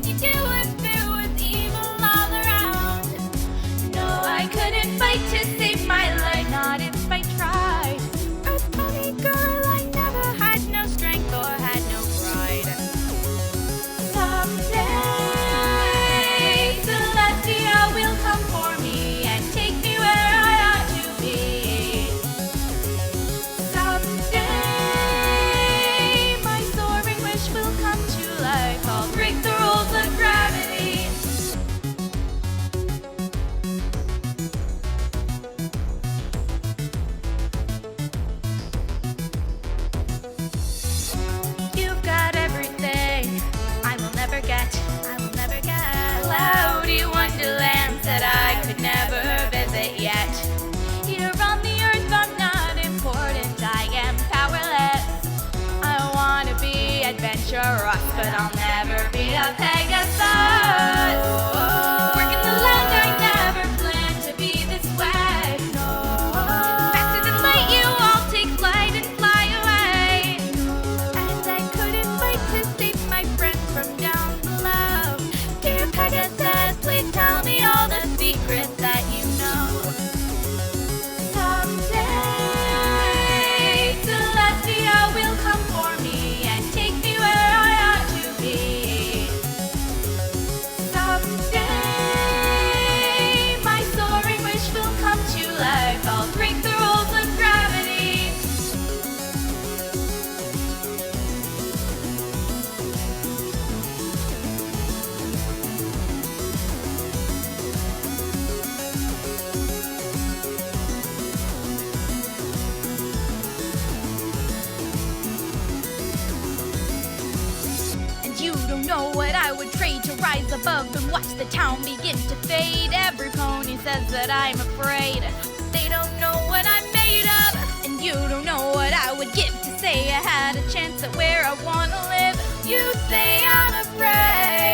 you do if there was evil all around? No, I couldn't fight to save my life, not if I tried. A funny girl, I never had no strength or had no pride. Someday, Celestia will come for me and take me where I ought to be. Someday, my soaring wish will come to life. I'll break the rules of gravity. You've got everything I will never get. I will never get. Cloudy wonderlands that I could never visit yet. Here on the earth I'm not important, I am powerless. I wanna be adventurous, but I'll never be a Pegasus. Working the land, I never planned to be this way. Faster than light, you all take flight and fly away. And I couldn't fight to save my friends from down below. Dear Pegasus, please tell me all the secrets that you know. Someday, Celestia will come for me and take me where I ought to be. Someday, my soaring wish will come to life. I'll break the rules of gravity. And you don't know what I would trade to rise above and watch the town begin to fade. Every pony says that I'm afraid. They don't know what I'm made of. And you don't know what I would give to say I had a chance at where I wanna live. You say I'm afraid.